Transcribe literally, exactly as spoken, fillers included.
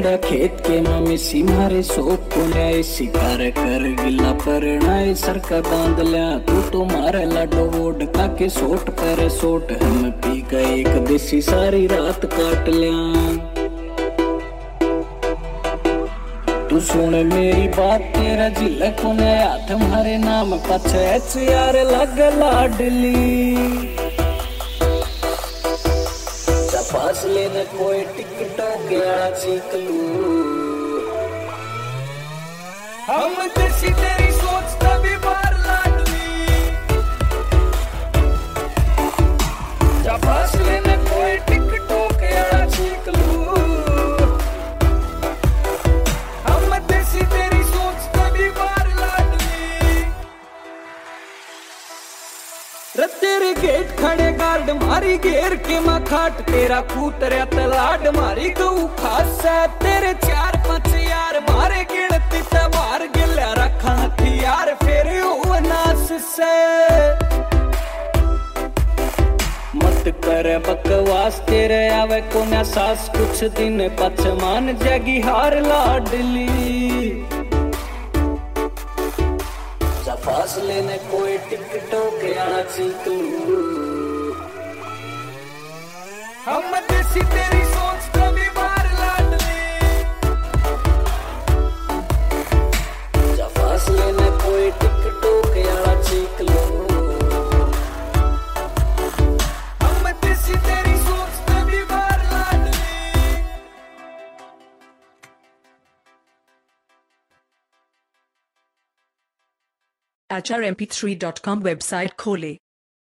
गेड़ा खेत के मम्मी सी मारे सोप को न्याय शिकार कर गिला पर नाय सर का बांध लिया तू तो मारे लाडो वोड का के सोट पर सोट हम पी गए एक देसी सारी रात काट लिया। तू सुन मेरी बात तेरा जिला को नया तुम्हारे नाम पछे यार लग लाडली पास लेने कोई टिकटों के चीक लू हम जैसी तेरी सोच तभी बार लाडली पास लेने कोई टिकटों के चीक लू तेरे गेट खड़े गार्ड मारी घेर के मखाट तेरा कूतरे तलाड मारी गऊ खासा तेरे चार पांच यार मारे गिनती तबार गिला रखा हथियार फेरे हो नास से मत कर बकवास तेरे आवे को ना सास कुछ दिन पछ मान जागी हार लाडली फास लेने कोई टिकटों के आची तू हम जैसी तेरी सोच कभी बार लाडली फास लेने कोई टिकटों के आची तू हम जैसी तेरी सोच कभी बार लाडली। H R M P three dot com website खोले।